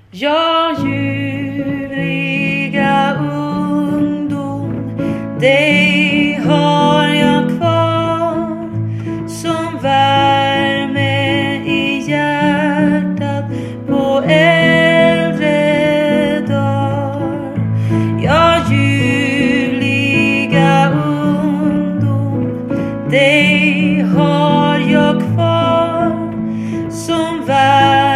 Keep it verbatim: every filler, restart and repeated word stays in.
Ja, ljuvliga ungdom, dig har jag kvar som värme i hjärtat på äldre dagar. Ja, ljuvliga ungdom, dig har jag kvar som värme